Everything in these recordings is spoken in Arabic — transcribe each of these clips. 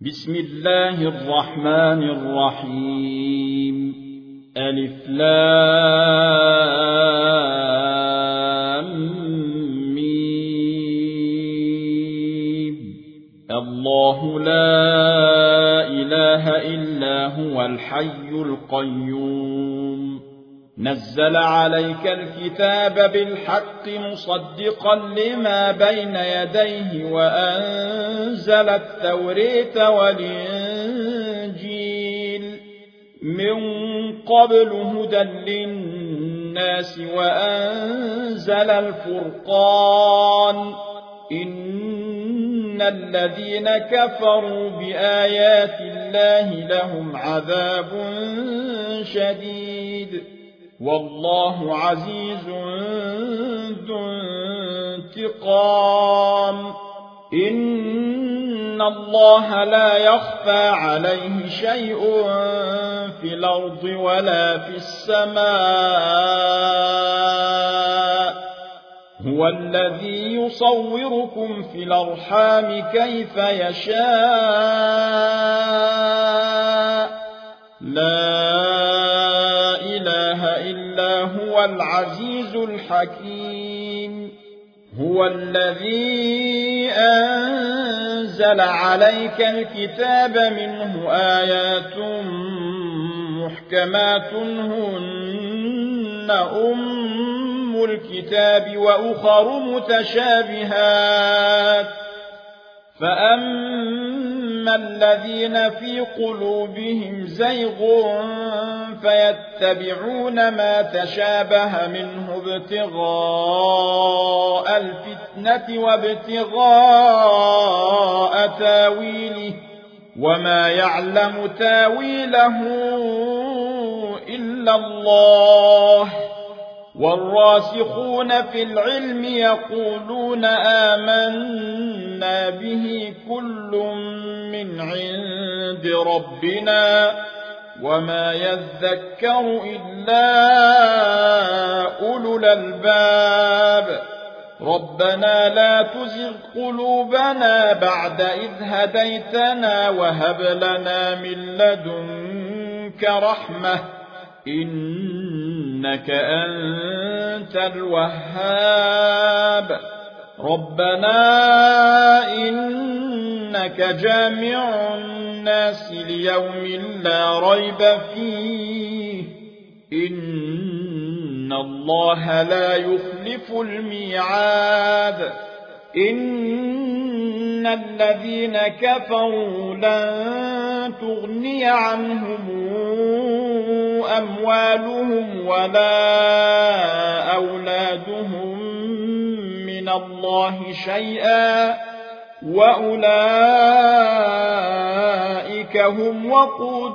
بسم الله الرحمن الرحيم ألف لام ميم الله لا إله إلا هو الحي القيوم نزل عليك الكتاب بالحق مصدقا لما بين يديه وأنزل التوراة والإنجيل من قبل هدى للناس وأنزل الفرقان إن الذين كفروا بآيات الله لهم عذاب شديد والله عزيز ذو انتقام إن الله لا يخفى عليه شيء في الأرض ولا في السماء هو الذي يصوركم في الأرحام كيف يشاء لا إله إلا هو العزيز الحكيم هو الذي أنزل عليك الكتاب منه آيات محكمات هن أم الكتاب وأخر متشابهات فأما الذين في قلوبهم زيغ فيتبعون ما تشابه منه ابتغاء الفتنة وابتغاء تاويله وما يعلم تاويله إلا الله والراسخون في العلم يقولون آمنا به كل من عند ربنا وما يذكر إلا أولو الألباب ربنا لا تزغ قلوبنا بعد إذ هديتنا وهب لنا من لدنك رحمة إنك أنت الوهاب ربنا إنك جامع الناس ليوم لا ريب فيه إن الله لا يخلف الميعاد إن الذين كفروا لن تغني عنهم أموالهم ولا أولادهم من الله شيئا وأولئك هم وقود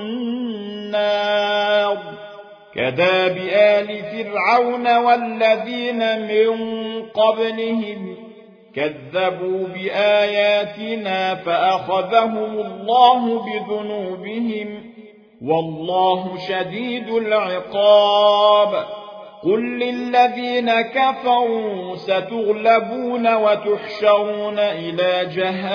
النار كداب آل فرعون والذين من قبلهم كذبوا بآياتنا فأخذهم الله بذنوبهم والله شديد العقاب قل للذين كفروا ستغلبون وتحشرون إلى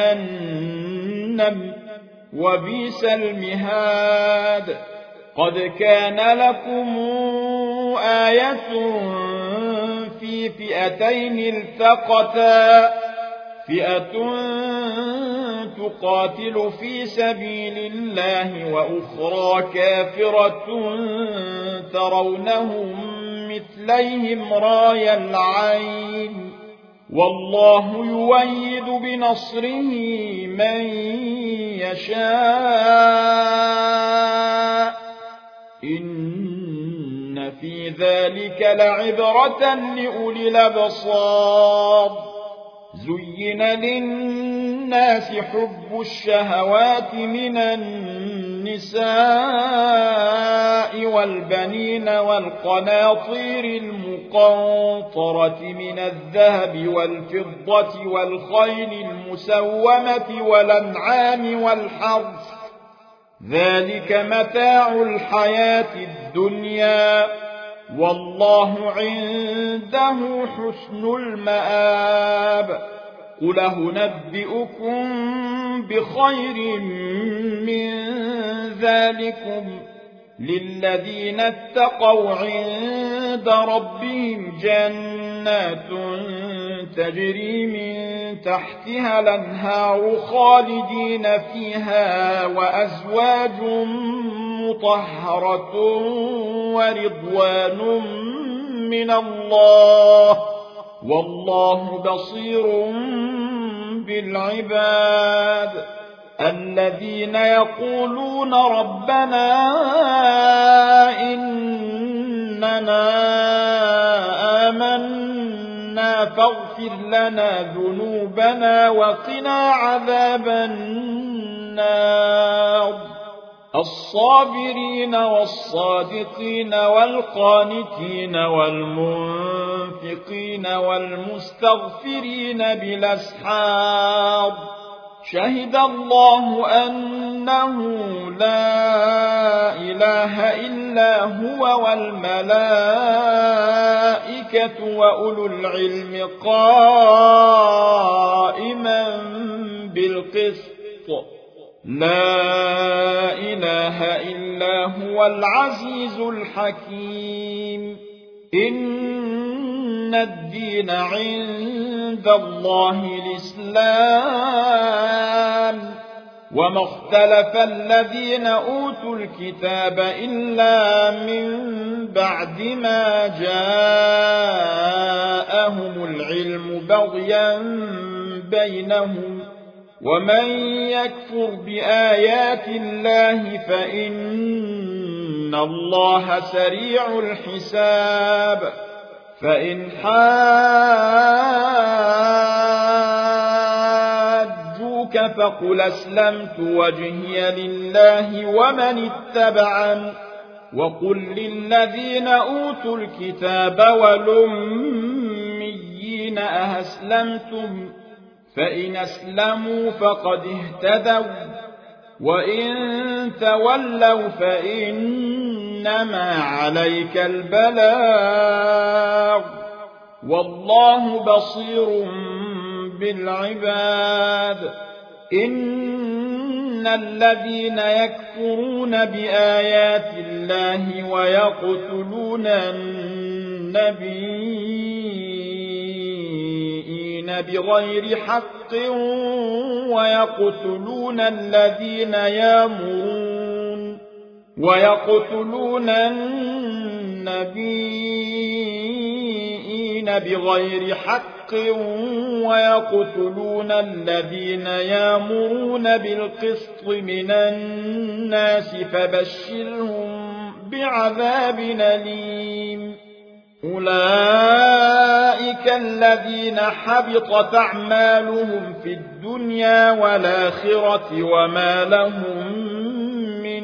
جهنم وبئس المهاد قد كان لكم آية في فئتين التقتا فئة تقاتل في سبيل الله وأخرى كافرة ترونهم مثليهم راي العين والله يؤيد بنصره من يشاء إن في ذلك لعبرة لأولي الأبصار زين للناس حب الشهوات من النساء والبنين والقناطير المقنطرة من الذهب والفضة والخيل المسومة والأنعام والحرث ذلك متاع الحياة الدنيا والله عنده حسن المآب قل أنبئكم بخير من ذلكم للذين اتقوا عند ربهم جنات تجري من تحتها الأنهار خالدين فيها وأزواج مطهرة ورضوان من الله والله بصير بالعباد الذين يقولون ربنا إننا آمنا فاغفر لنا ذنوبنا وقنا عذاب النار الصابرين والصادقين والقانتين والمنفقين والمستغفرين بالأسحار شهد الله أنه لا إله إلا هو والملائكة وأولو العلم قائما بالقسط لا إله إلا هو العزيز الحكيم إن الدين عند الله الإسلام وما اختلف الذين أوتوا الكتاب إلا من بعد ما جاءهم العلم بغيا بينهم ومن يكفر بآيات الله فإن الله سريع الحساب فإن حاجوك فقل أسلمت وجهي لله ومن اتبعن وقل للذين أوتوا الكتاب والأميين أهسلمتم فإن أسلموا فقد اهتدوا وإن تولوا فإنما عليك البلاغ والله بصير بالعباد إن الذين يكفرون بآيات الله ويقتلون النبيين بغير حق ويقتلون النبيين بغير حق ويقتلون الذين يأمرون بالقسط من الناس فبشرهم بعذاب أليم أولئك الذين حبطت أعمالهم في الدنيا والآخرة وما لهم من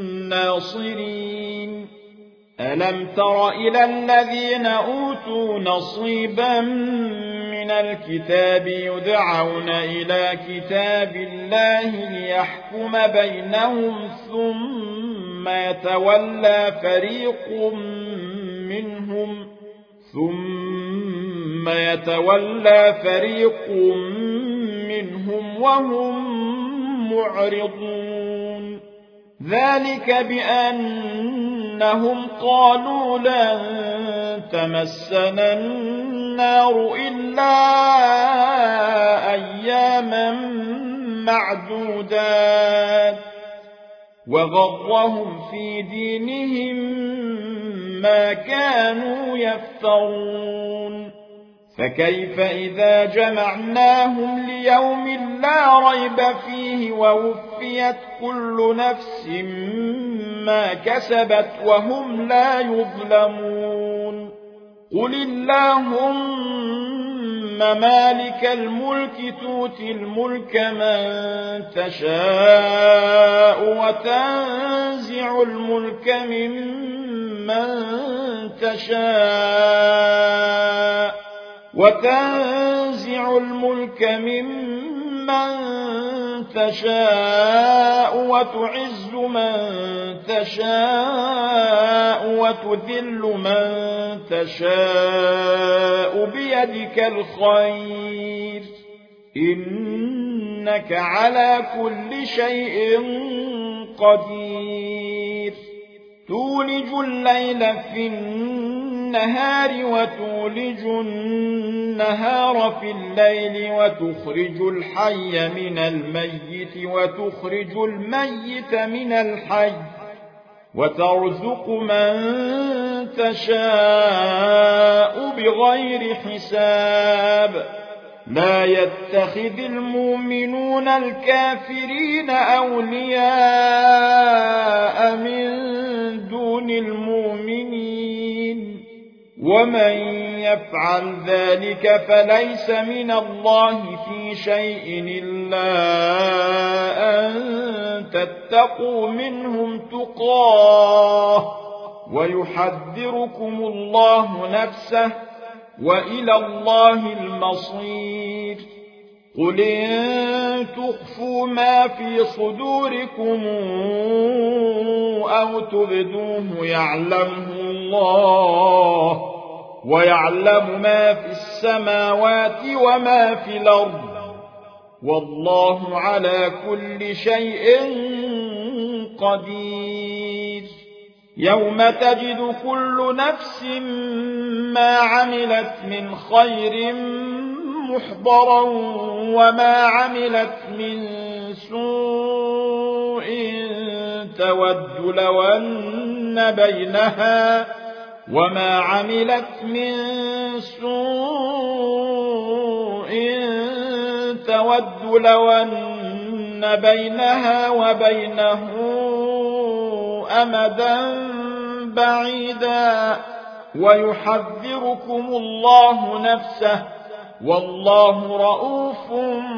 ناصرين ألم تر إلى الذين أوتوا نصيبا من الكتاب يدعون إلى كتاب الله ليحكم بينهم ثم يتولى فريق منهم وهم معرضون ذلك بأنهم قالوا لن تمسنا النار إلا أياما معدودات وغرهم في دينهم ما كانوا يفترون فكيف إذا جمعناهم ليوم لا ريب فيه ووفيت كل نفس ما كسبت وهم لا يظلمون قل اللهم مالك الملك تؤتي الملك من تشاء وتنزع الملك ممن تشاء وتعز من تشاء وتذل من تشاء بيدك الخير إنك على كل شيء قدير تولج الليل في النهار وتولج النهار في الليل وتخرج الحي من الميت وتخرج الميت من الحي وترزق من تشاء بغير حساب لا يتخذ المؤمنون الكافرين أولياء من دون المؤمنين ومن يفعل ذلك فليس من الله في شيء إلا أن تتقوا منهم تقاه ويحذركم الله نفسه وإلى الله المصير قل إن تخفوا ما في صدوركم أو تبدوه يعلمه الله ويعلم ما في السماوات وما في الأرض والله على كل شيء قدير يوم تجد كل نفس ما عملت من خير محضرا وما عملت من سوء تود لو أن بينها وما عملت من سوء تود لو أن بينها وبينه أمدا بعيدا ويحذركم الله نفسه والله رؤوف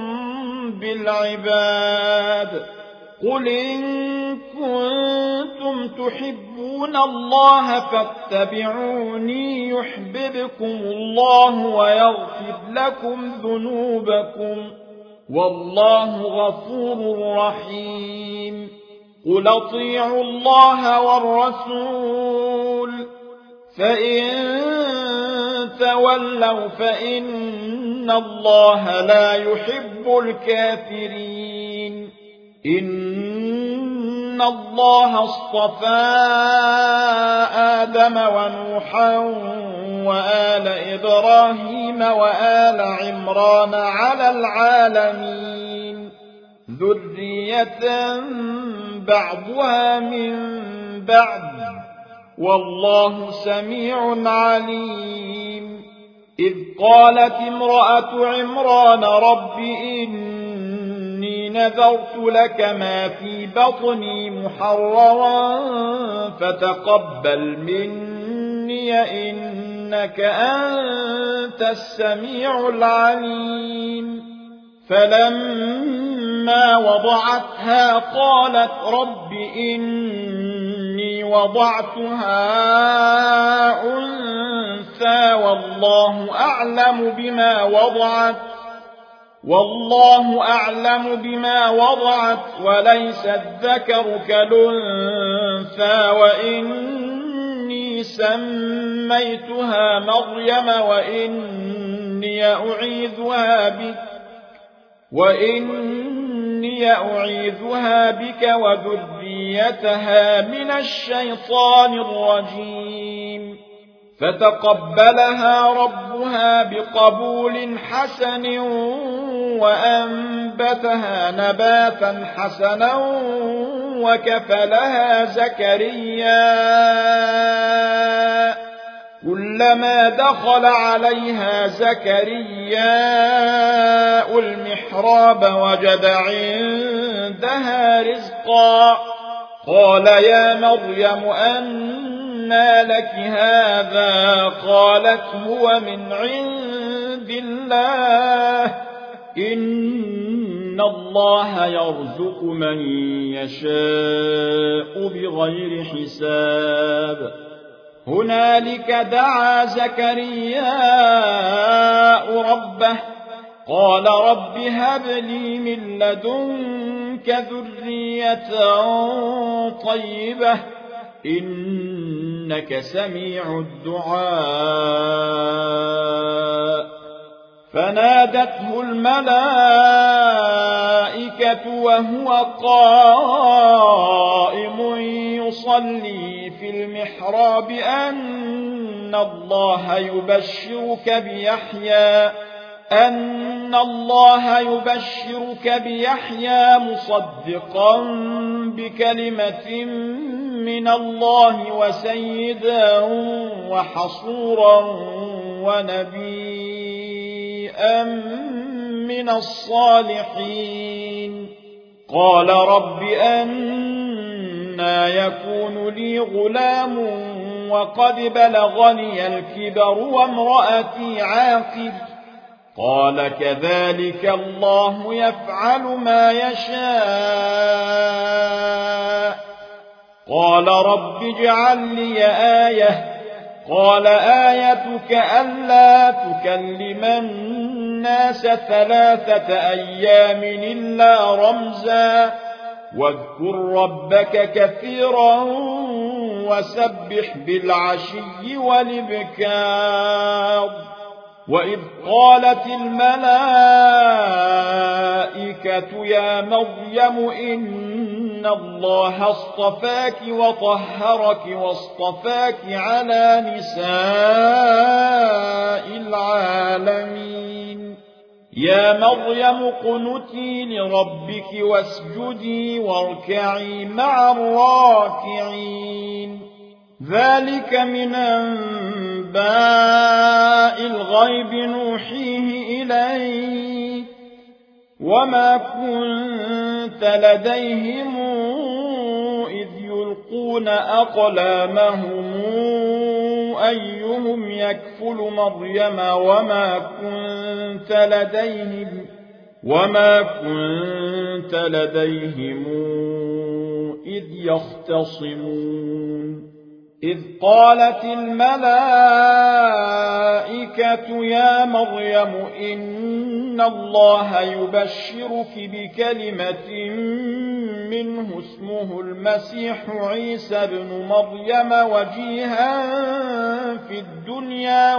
بالعباد قل إن كنتم تحبون الله فاتبعوني يحببكم الله ويغفر لكم ذنوبكم والله غفور رحيم قل اطيعوا الله والرسول فإن تولوا فإن الله لا يحب الكافرين إن الله اصطفى آدم ونوحا وآل إبراهيم وآل عمران على العالمين ذرية بعضها من بعض والله سميع عليم إذ قالت امرأة عمران رب إني نذرت لك ما في بطني محررا فتقبل مني إنك أنت السميع العليم فلما وضعتها قالت رب إني وضعتها أنثى والله أعلم بما وضعت وليس الذكر كالأنثى وإني سميتها مريم وإني أعيذها بك وذريتها من الشيطان الرجيم فتقبلها ربها بقبول حسن وأنبتها نباتا حسنا وكفلها زكريا كلما دخل عليها زكريا المحراب وجد عندها رزقا قال يا مريم أنى لك هذا قالت هو من عند الله إن الله يرزق من يشاء بغير حساب هنالك دعا زكرياء ربه قال رب هب لي من لدنك ذرية طيبة إنك سميع الدعاء فنادته الملائكة وهو قائم يصلي في المحراب أن الله يبشرك بيحيى مصدقا بكلمة من الله وسيدا وحصورا ونبيا من الصالحين. قال رب أنى يكون لي غلام وقد بلغني الكبر وامرأتي عاقر؟ قال كذلك الله يفعل ما يشاء. قال رب اجعل لي آية. قال آيتك ألا تكلم الناس 3 أيام إلا رمزا واذكر ربك كثيرا وسبح بالعشي والإبكار. وإذ قالت الملائكة يا مريم إن الله اصطفاك وطهرك واصطفاك على نساء العالمين. يا مريم اقنتي لربك واسجدي واركعي مع الراكعين. ذلك من أنباء الغيب نوحيه إليك وما كنت لديهم إذ يلقون أقلامهم أيهم يكفل مريم وما كنت لديهم إذ يختصمون. إذ قالت الملائكة يا مريم إن الله يبشرك بكلمة منه اسمه المسيح عيسى بن مريم وجيها في الدنيا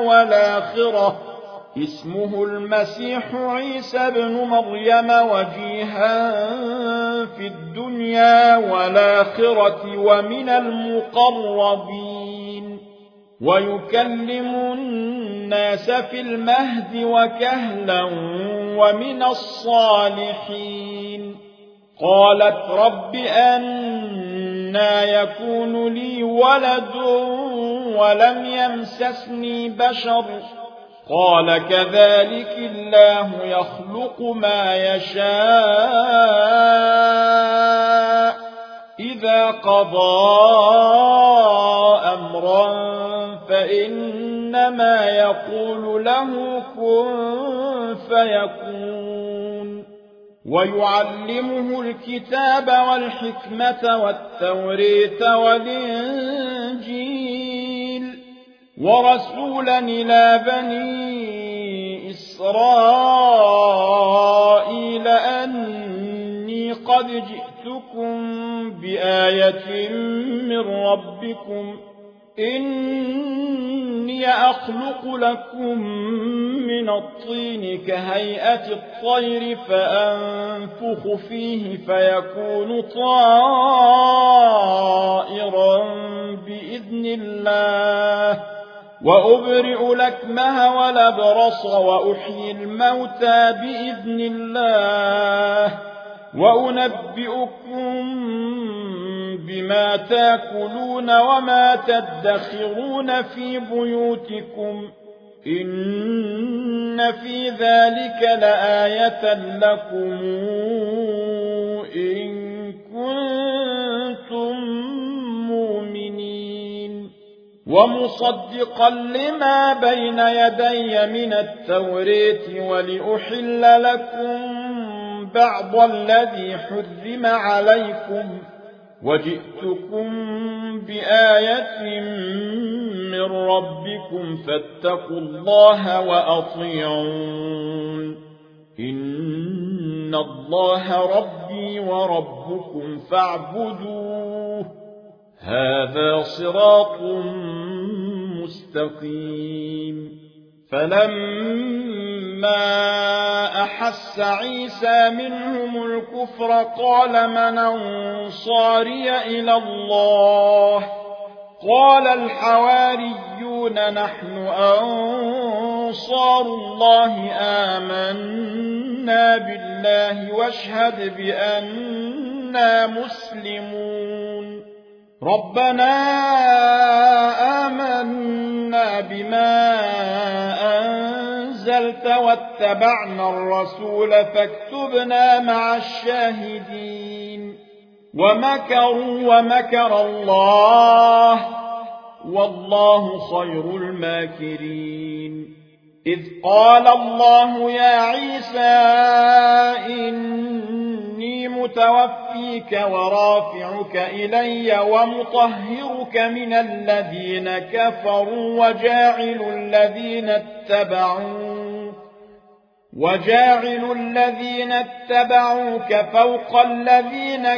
والآخرة ومن المقربين ويكلم الناس في المهد وكهلا ومن الصالحين. قالت رب أنى يكون لي ولد ولم يمسسني بشر؟ قال كذلك الله يخلق ما يشاء إذا قضى أمرا فإنما يقول له كن فيكون. ويعلمه الكتاب والحكمة والتوريث والإنجيل ورسولا إلى بني إسرائيل أني قد جئتكم بآية من ربكم إني أخلق لكم من الطين كهيئة الطير فأنفخ فيه فيكون طائرا بإذن الله وأبرئ الأكمه والأبرص وأحيي الموتى بإذن الله وأنبئكم بما تأكلون وما تدخرون في بيوتكم إن في ذلك لآية لكم إن كنتم مؤمنين. ومصدقا لما بين يدي من التوريث ولأحل لكم بعض الذي حرم عليكم وجئتكم بآية من ربكم فاتقوا الله وأطيعون إن الله ربي وربكم فاعبدوه هذا صراط مستقيم. فلما أحس عيسى منهم الكفر قال من أنصاري إلى الله قال الحواريون نحن أنصار الله آمنا بالله واشهد بأننا مسلمون ربنا آمنا بما أنزلت واتبعنا الرسول فاكتبنا مع الشاهدين ومكروا ومكر الله والله خير الماكرين إذ قال الله يا عيسى إني متوفيك ورافعك إلي ومطهرك من الذين كفروا وجاعل الذين اتبعوك فوق الذين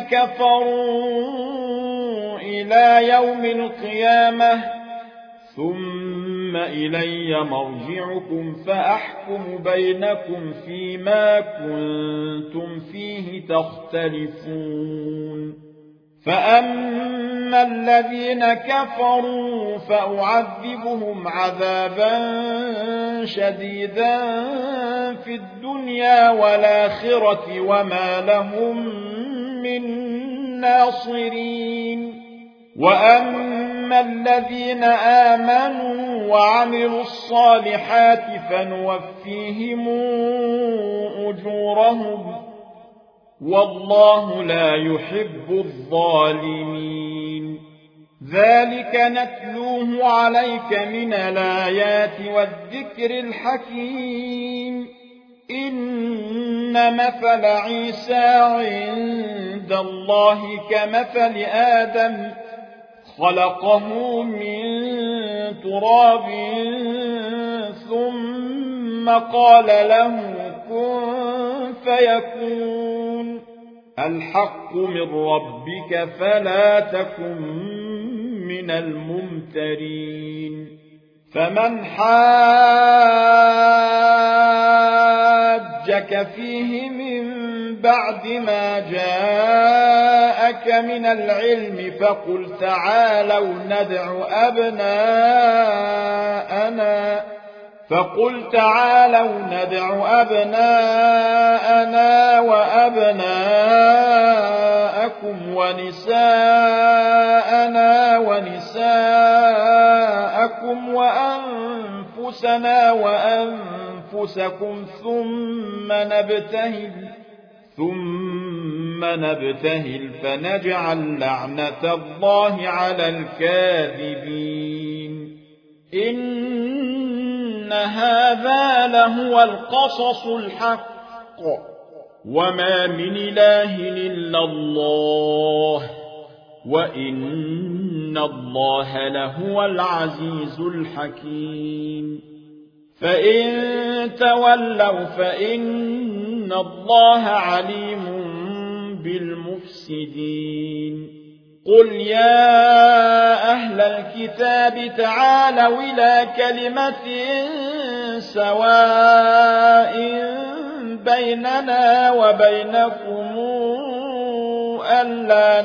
كفروا إلى يوم القيامة ثم إلي مرجعكم فأحكم بينكم فيما كنتم فيه تختلفون فأما الذين كفروا فأعذبهم عذابا شديدا في الدنيا والآخرة وما لهم من ناصرين وأما الذين آمنوا وعملوا الصالحات فنوفيهم أجورهم والله لا يحب الظالمين ذلك نتلوه عليك من الآيات والذكر الحكيم إن مثل عيسى عند الله كمثل آدم خلقه من تراب ثم قال له كن فيكون الحق من ربك فلا تكن من الممترين فمن حاجك فيه من بعد ما جاءك من العلم فقل تعالوا ندع أبناءنا وأبناءكم ونساءنا ونساءكم وأنفسنا وأنفسكم ثم نبتهل فنجعل لعنة الله على الكاذبين إن هذا لهو القصص الحق وما من إله إلا الله وإن الله لهو العزيز الحكيم فإن تولوا فإن الله عليم بالمفسدين قل يا أهل الكتاب تعالوا إلى كلمة سواء بيننا وبينكم ألا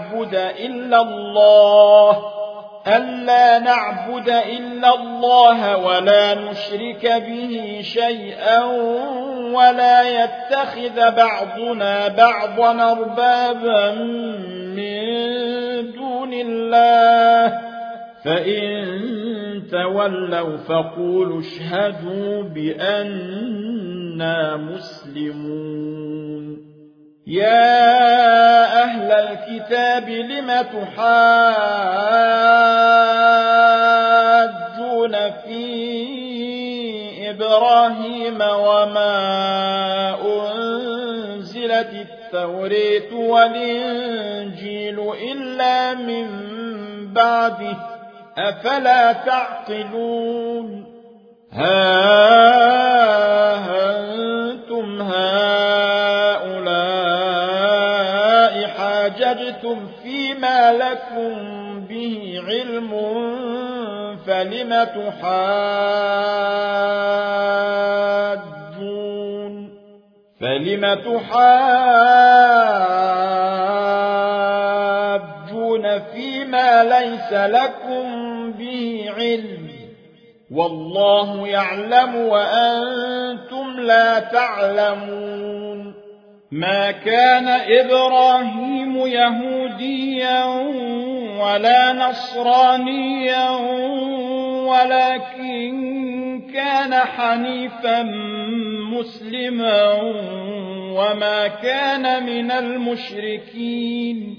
نعبد إلا الله ولا نشرك به شيئا ولا يتخذ بعضنا بعضا أربابا من دون الله فإن تولوا فقولوا اشهدوا بأننا مسلمون يا أهل الكتاب لم تحاجون في إبراهيم وما أنزلت التوراة والإنجيل إلا من بعده أفلا تعقلون ها أنتم هؤلاء حاججتم فيما لكم به علم فلم تحاجون فيما ليس لكم به علم والله يعلم وأنتم لا تعلمون ما كان إبراهيم يهوديا ولا نصرانيا ولكن كان حنيفا مسلما وما كان من المشركين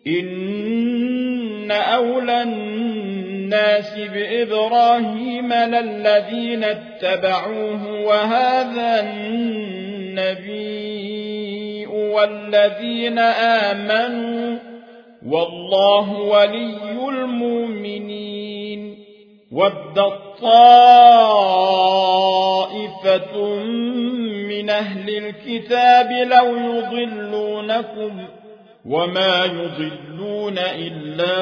إن أولى الناس بإبراهيم للذين اتبعوه وهذا النبي والذين آمنوا والله ولي المؤمنين ودت طائفة من أهل الكتاب لو يضلونكم وما يضلون إلا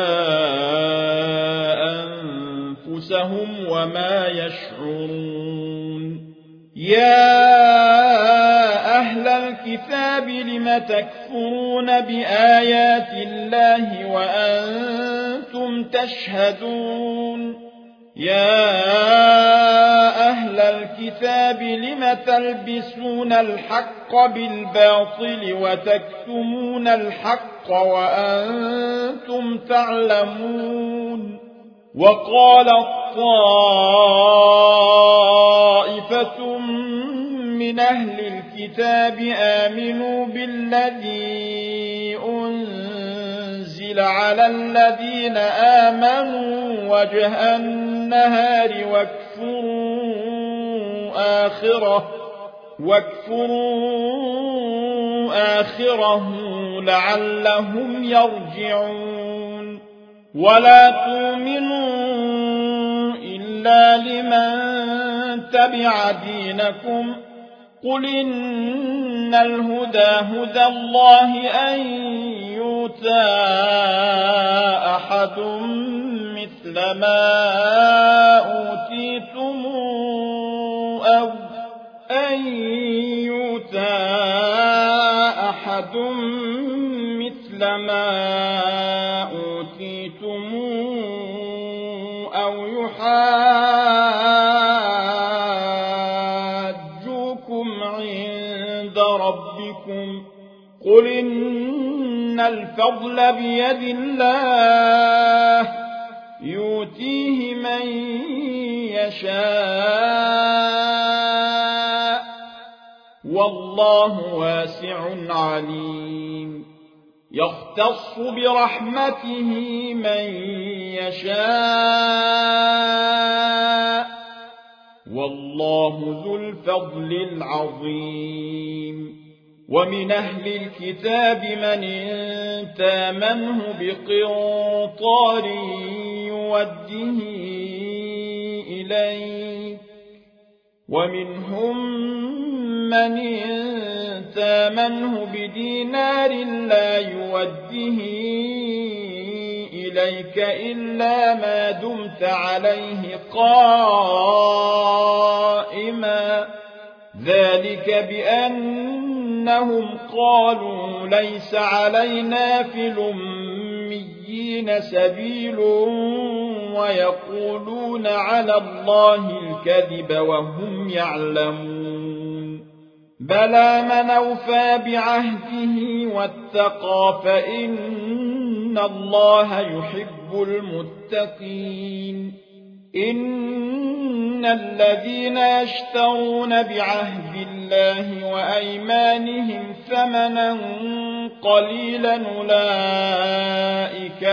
أنفسهم وما يشعرون يا أهل الكتاب لم تكفرون بآيات الله وأنتم تشهدون يا أهل الكتاب لم تلبسون الحق بالباطل وتكتمون الحق وأنتم تعلمون وقالت طائفة من أهل الكتاب آمنوا بالذي أنزل على الذين آمنوا وجه النهار واكفروا آخره لعلهم يرجعون ولا تؤمنوا إلا لمن تبع دينكم قل إن الهدى هدى الله أن يؤتى أحد مثل ما أوتيتم أو يحاجوكم عند ربكم قل إن الفضل بيد الله يؤتيه من يشاء والله واسع عليم يختص برحمته من يشاء والله ذو الفضل العظيم ومن أهل الكتاب من إن تامنه بقنطار يوده إليك ومنهم من إن تامنه بدينار لا يوده إليك إلا ما دمت عليه قائما ذلك بأنهم قالوا ليس علينا في الأميين سبيل ويقولون على الله الكذب وهم يعلمون بلى من أوفى بعهده واتقى فإن الله يحب المتقين إن الذين يشترون بعهد الله وأيمانهم ثمنا قليلا أولئك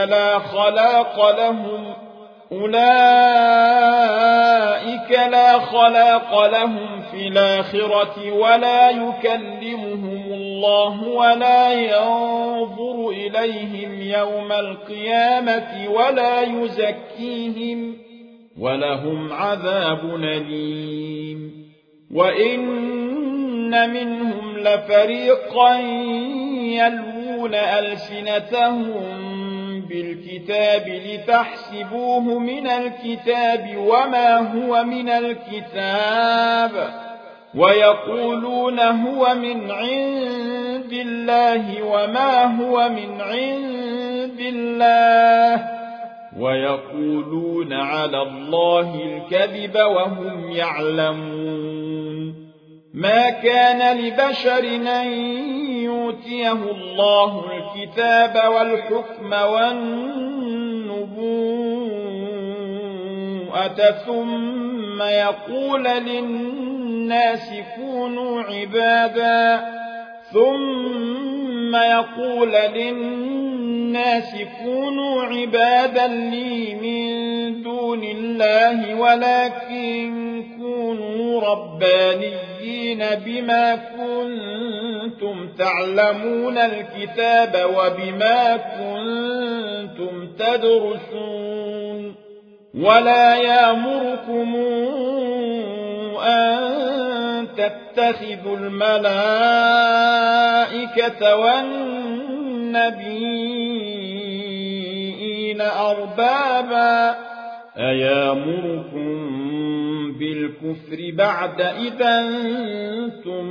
لا خلاق لهم في الآخرة ولا يكلمهم الله ولا ينظر إليهم يوم القيامة ولا يزكيهم ولهم عذاب أليم وإن منهم لفريقا يلوون يلوون ألسنتهم بالكتاب لتحسبوه من الكتاب وما هو من الكتاب ويقولون هو من عند الله وما هو من عند الله ويقولون على الله الكذب وهم يعلمون. ما كان لبشر أن يؤتيه الله الكتاب والحكم والنبوءة ثم يقول للناس كونوا عبادا لي من دون الله ولكن كونوا ربانيين بما كنتم تعلمون الكتاب وبما كنتم تدرسون. ولا يأمركم أن تتخذوا الملائكة والنبيين أربابا أيامركم بالكفر بعد إذا أنتم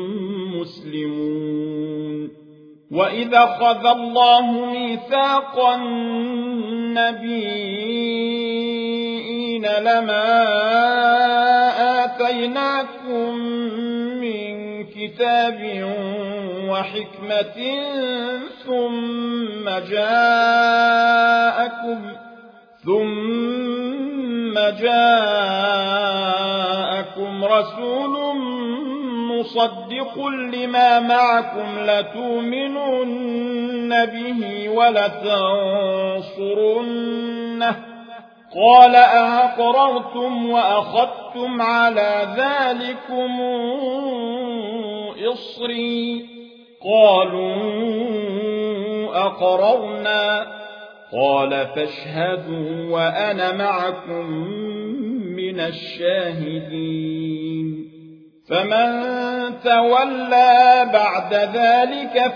مسلمون. وإذا أخذ الله ميثاق النبيين لما آتيناكم من كتاب وحكمة ثم جاءكم رسول مصدق لما معكم لتؤمنن به ولتنصرنه قال أأقررتم وأخذتم على ذلكم إصري قالوا أقررنا قال فاشهدوا وأنا معكم من الشاهدين. فمن تولى بعد ذلك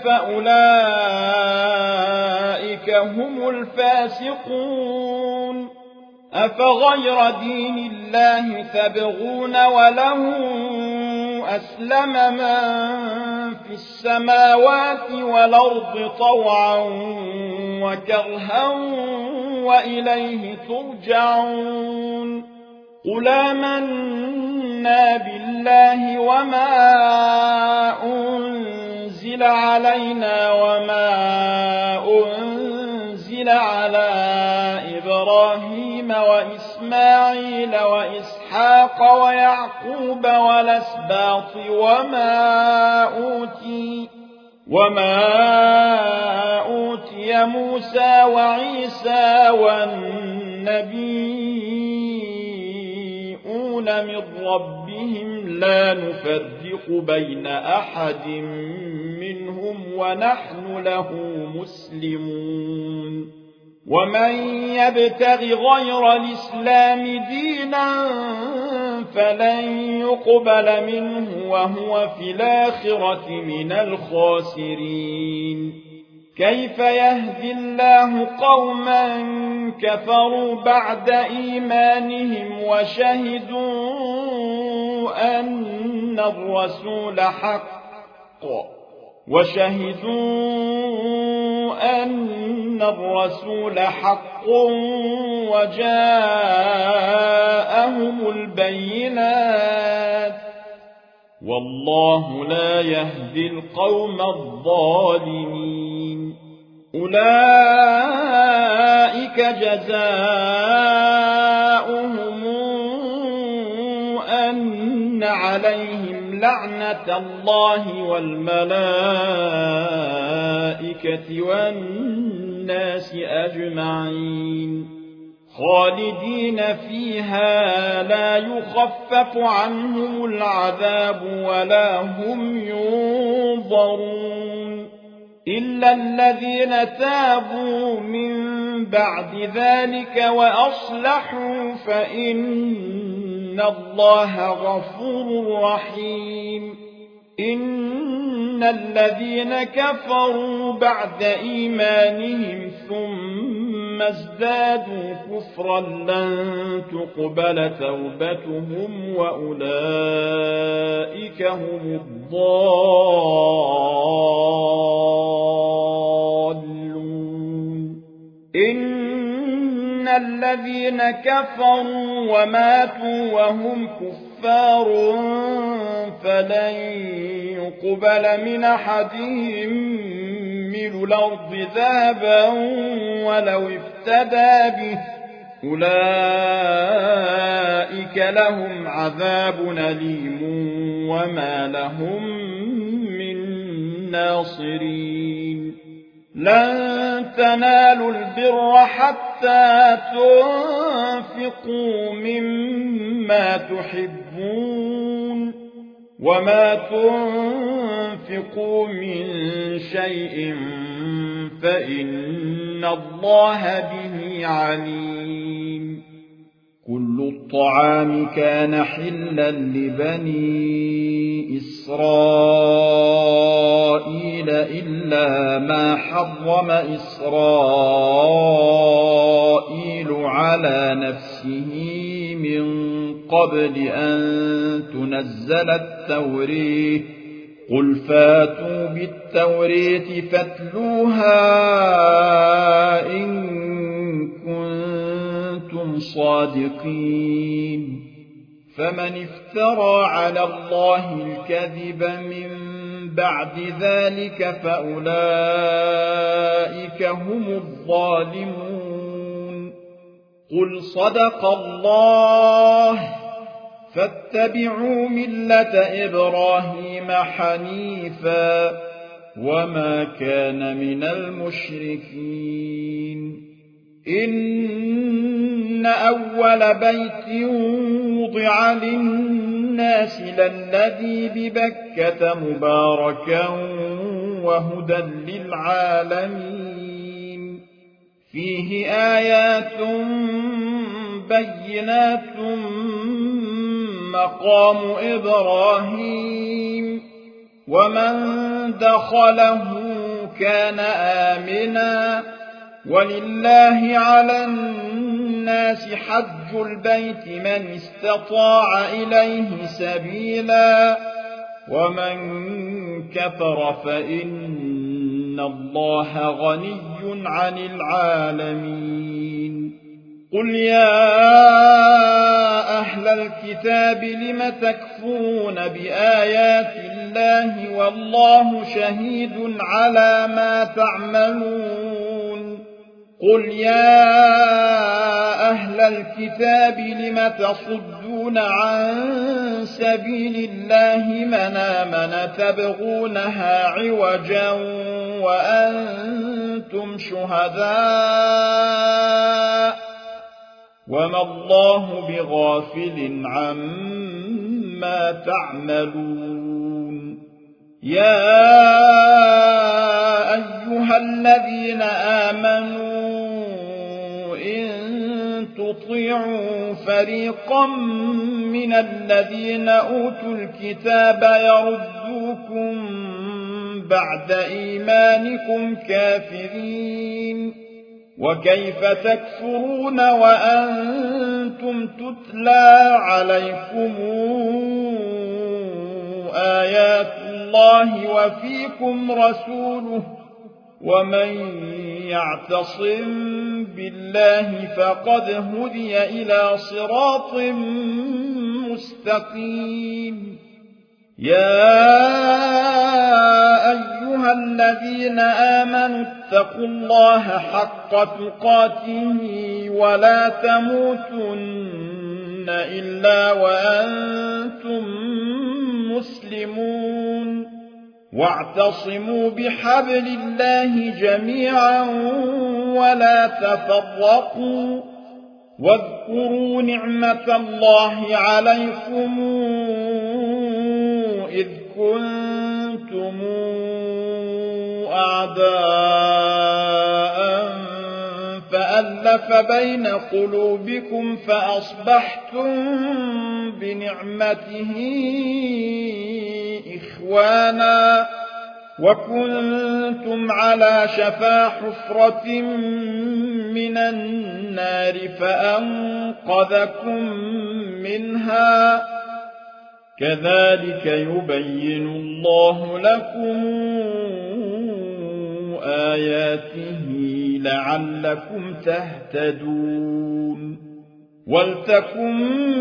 فأولئك هم الفاسقون. أفغير دين الله تبغون وله أسلم من في السماوات والأرض طوعا وكرها وإليه ترجعون. قل آمنا بالله وما أنزل علينا وما أنزل على إبراهيم وإسماعيل وإسحاق ويعقوب والأسباط وما أوتي موسى وعيسى والنبيون من ربهم لا نفرق بين أحد منهم ونحن له مسلمون. ومن يبتغ غير الإسلام دينا فلن يقبل منه وهو في الآخرة من الخاسرين. كيف يهدي الله قوما كفروا بعد إيمانهم وشهدوا أن الرسول حق وجاءهم البينات والله لا يهدي القوم الظالمين. أولئك جزاؤهم أن عليهم لعنة الله والملائكة والناس أجمعين خالدين فيها لا يخفف عنهم العذاب ولا هم ينظرون إلا الذين تابوا من بعد ذلك وأصلحوا فإن الله غفور رحيم. إن الذين كفروا بعد إيمانهم ثم ازدادوا كفرا لن تقبل توبتهم وأولئك هم الضالون. إن الذين كفروا وماتوا وهم كفار فلن يقبل من أحدهم ملء الأرض ذهبا ولو افتدى به أولئك لهم عذاب أليم وما لهم من ناصرين. لن تنالوا البر حتى تنفقوا مما تحبون وما تنفقوا من شيء فإن الله به عليم. كل الطعام كان حلا لبني إسرائيل إلا ما حرم إسرائيل على نفسه من قبل أن تنزل التورية. قل فاتوا بالتورية فاتلوها إن كنتم صادقين. فمن افترى على الله الكذب من بعد ذلك فأولئك هم الظالمون. قل صدق الله فاتبعوا ملة إبراهيم حنيفا وما كان من المشركين. إن أول بيت وضع للناس للذي ببكة مباركا وهدى للعالمين. فيه آيات بينات مقام إبراهيم ومن دخله كان آمنا ولله على الناس حج البيت من استطاع إليه سبيلا ومن كفر فإن الله غني عن العالمين. قل يا أهل الكتاب لم تكفرون بآيات الله والله شهيد على ما تعملون. قل يا أهل الكتاب لم تصدون عن سبيل الله من آمن تبغونها عوجا وأنتم شهداء وما الله بغافل عما تعملون. يا أيها الذين آمنوا إن تطيعوا فريقا من الذين أوتوا الكتاب يردوكم بعد إيمانكم كافرين. وكيف تكفرون وأنتم تتلى عليكم آيات الله وفيكم رسوله ومن يعتصم بالله فقد هدي إلى صراط مستقيم. يا أيها الذين آمنوا اتقوا الله حق تقاته ولا تموتن إلا وأنتم مسلمون. واعتصموا بحبل الله جميعا ولا تفرقوا. واذكروا نعمة الله عليكم إذ كنتم أعداء فألف بين قلوبكم فأصبحتم بنعمته إخوانا وكنتم على شفا حفرة من النار فأنقذكم منها كذلك يبين الله لكم آياته لعلكم تهتدون ولتكن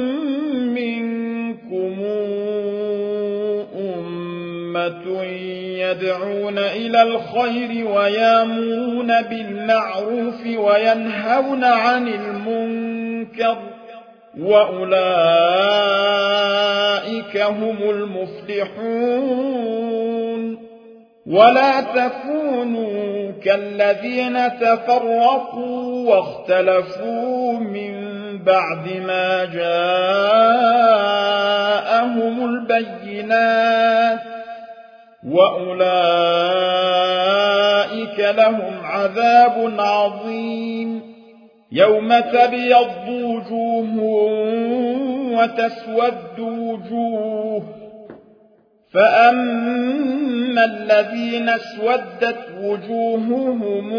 منكم أمة يدعون إلى الخير ويأمرون بالمعروف وينهون عن المنكر وأولئك هم المفلحون ولا تكونوا كالذين تفرقوا واختلفوا من بعد ما جاءهم البينات وأولئك لهم عذاب عظيم يوم تبيض وجوه وتسود وجوه فأما الذين اسودت وجوههم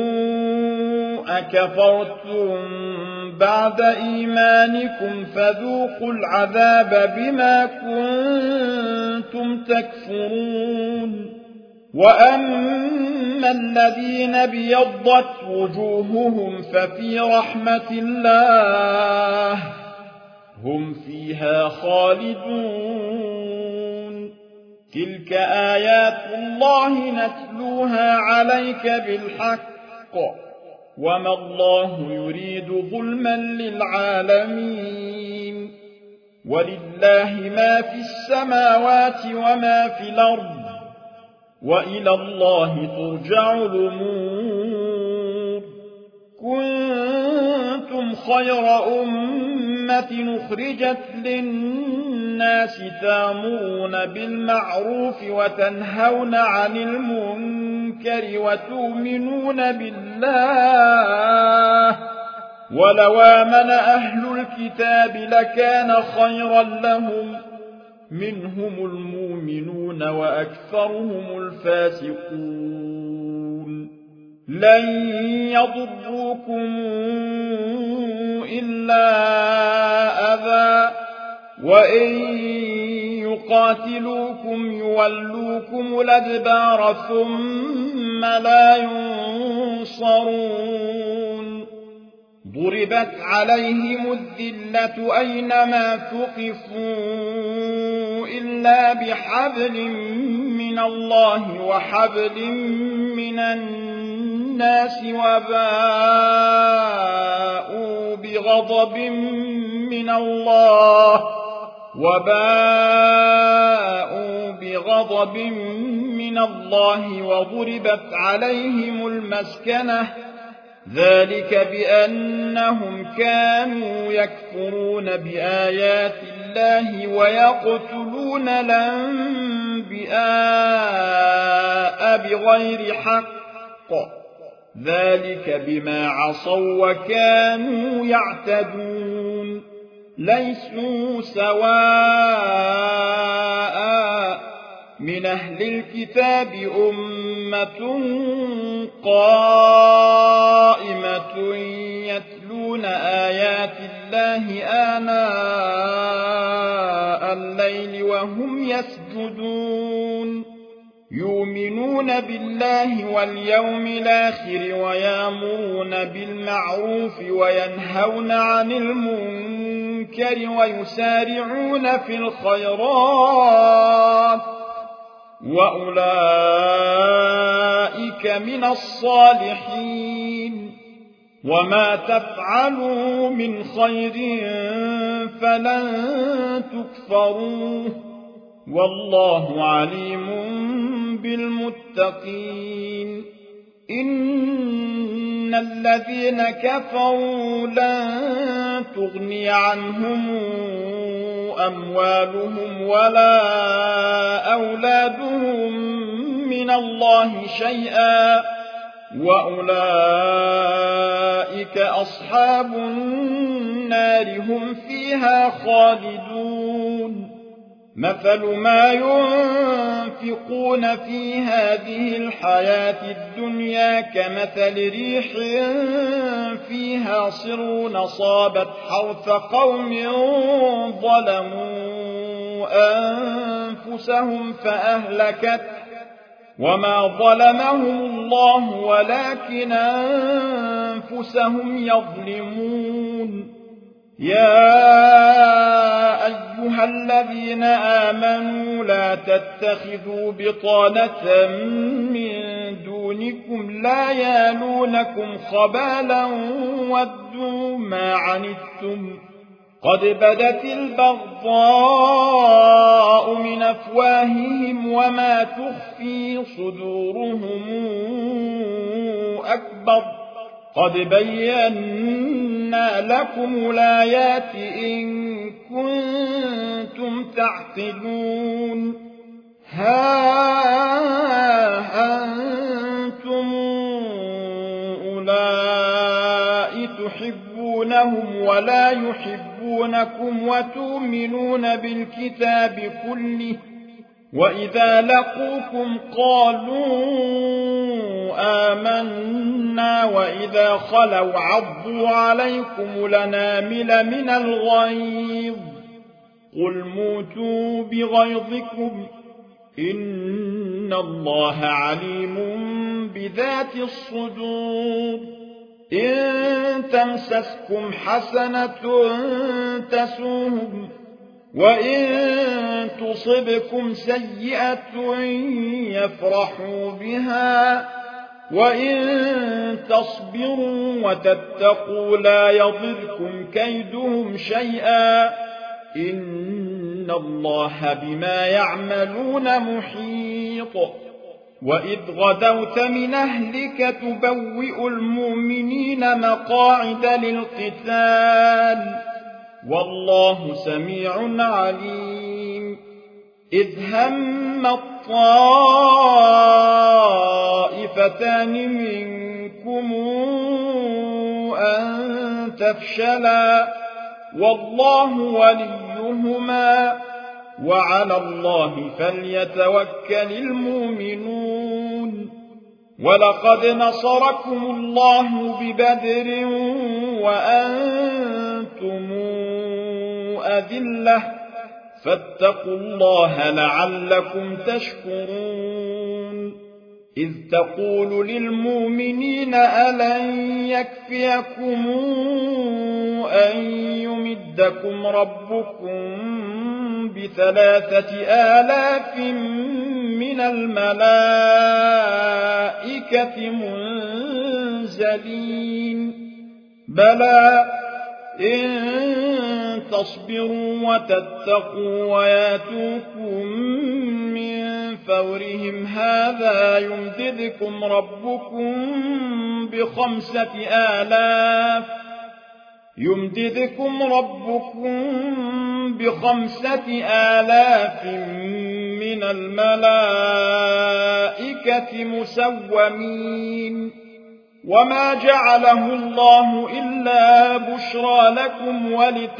أكفرتم بعد إيمانكم فذوقوا العذاب بما كنتم تكفرون وأما الذين بيضت وجوههم ففي رحمة الله هم فيها خالدون تلك آيات الله نتلوها عليك بالحق وما الله يريد ظلما للعالمين ولله ما في السماوات وما في الأرض وإلى الله ترجع الأمور كنتم خير أمة أخرجت للناس تأمرون بالمعروف وتنهون عن المنكر وتؤمنون بالله ولو آمن أهل الكتاب لكان خيرا لهم منهم المؤمنون وأكثرهم الفاسقون لن يضروكم إلا أذى وإن يقاتلوكم يولوكم الأدبار ثم لا ينصرون ضربت عليهم الذلة أينما ثقفوا إلا بحبل من الله وحبل من الناس وباءوا بغضب من الله وضربت عليهم المسكنة ذلك بأنهم كانوا يكفرون بآيات الله ويقتلون الأنبياء بغير حق ذلك بما عصوا وكانوا يعتدون ليسوا سواء من أهل الكتاب أمة قائمة يتلون آيات الله آناء الليل وهم يسجدون يؤمنون بالله واليوم الآخر ويأمرون بالمعروف وينهون عن المنكر ويسارعون في الخيرات وأولئك من الصالحين وما تفعلوا من خير فلن تكفروه والله عليم بالمتقين إن الذين كفروا لن تغني عنهم أموالهم ولا أولادهم من الله شيئا وأولئك أصحاب النار هم فيها خالدون مثل ما ينفقون في هذه الحياة الدنيا كمثل ريح فيها صر أصابت حرث قوم ظلموا أنفسهم فأهلكت وما ظلمهم الله ولكن أنفسهم يظلمون يا أيها الذين آمنوا لا تتخذوا بطانة من دونكم لا يالونكم خبالا ودوا ما عنتم قد بدت البغضاء من أفواههم وما تخفي صدورهم أكبر قد بينا لكم الآيات إن كنتم تعقلون ها أنتم أولئك تحبونهم ولا يحبونكم وتؤمنون بالكتاب كله وإذا لقوكم قالوا آمنا وإذا خلوا عضوا عليكم الأنامل من الغيظ قل موتوا بغيظكم إن الله عليم بذات الصدور إن تمسسكم حسنة تسوهم وإن تصبكم سيئة يفرحوا بها وإن تصبروا وتتقوا لا يضركم كيدهم شيئا إن الله بما يعملون محيط وإذ غدوت من أهلك تبوئ المؤمنين مقاعد للقتال والله سميع عليم إذ هم الطائفتان منكم أن تفشلا والله وليهما وعلى الله فليتوكل المؤمنون ولقد نصركم الله ببدر وأنتم أذلة فاتقوا الله لعلكم تشكرون إذ تقول للمؤمنين ألن يكفيكم أن يمدكم ربكم ب3,000 من الملائكة منزلين بلى إن تصبروا وتتقوا وياتوكم من فورهم هذا يمددكم ربكم ب5,000 من الملائكة مسومين وما جعله الله إلا بشرى لكم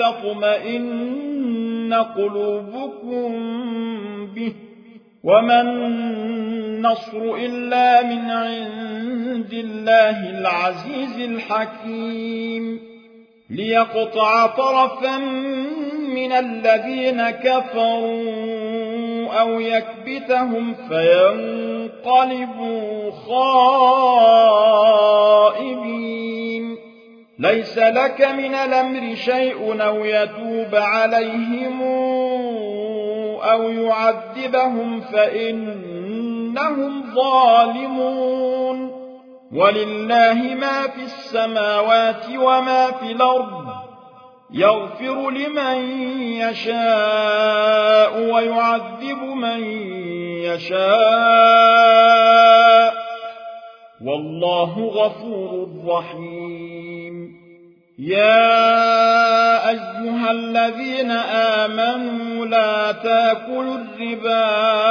ولتطمئن قلوبكم به وما النصر إلا من عند الله العزيز الحكيم ليقطع طرفا من الذين كفروا أو يكبتهم فينقلبوا خائبين ليس لك من الأمر شيء أو يتوب عليهم أو يعذبهم فإنهم ظالمون ولله ما في السماوات وما في الأرض يغفر لمن يشاء ويعذب من يشاء والله غفور رحيم يا أيها الذين آمنوا لا تأكلوا الربا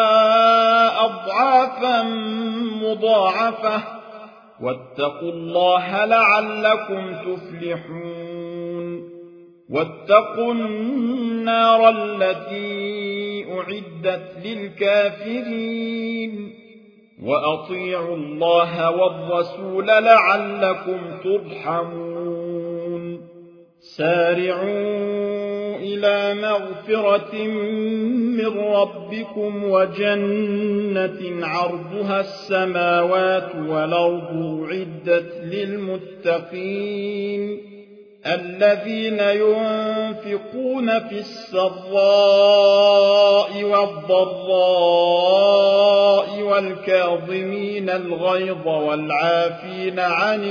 أضعافا مضاعفة واتقوا الله لعلكم تفلحون واتقوا النار التي أعدت للكافرين وأطيعوا الله والرسول لعلكم ترحمون سارعوا إلى مغفرة من ربكم وجنة عرضها السماوات والأرض أعدت للمتقين الذين ينفقون في السراء والضراء والكاظمين الغيظ والعافين عن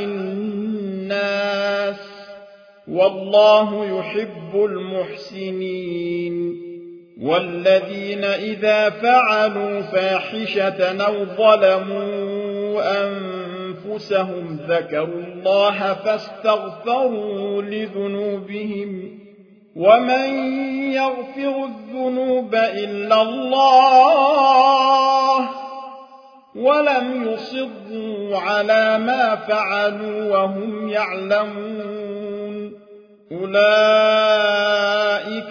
الناس والله يحب المحسنين والذين إذا فعلوا فاحشة أو ظلموا أنفسهم ذكروا الله فاستغفروا لذنوبهم ومن يغفر الذنوب إلا الله ولم يصروا على ما فعلوا وهم يعلمون أولئك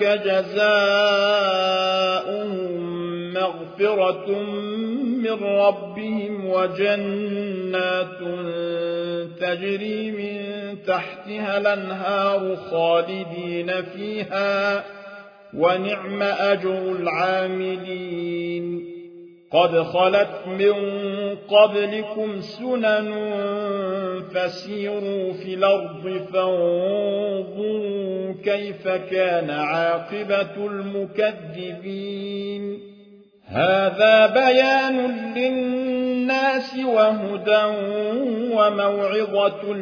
جزاؤهم مغفرة من ربهم وجنات تجري من تحتها الأنهار خالدين فيها ونعم أجر العاملين قد خلت من قبلكم سنن فسيروا في الأرض فانظروا كيف كان عاقبة المكذبين هذا بيان للناس وهدى وموعظة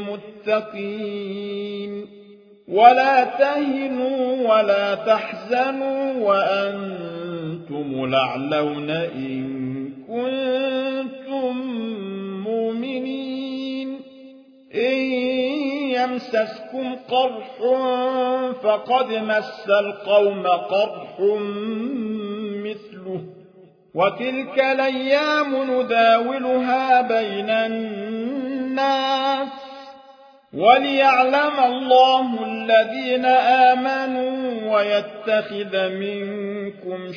للمتقين ولا تهنوا ولا تحزنوا وأنتم الأعلون إن كنتم مؤمنين إن يمسسكم قرح فقد مس القوم قرح مثله وتلك الأيام نداولها بين الناس وليعلم الله الذين آمنوا ويتخذ منكم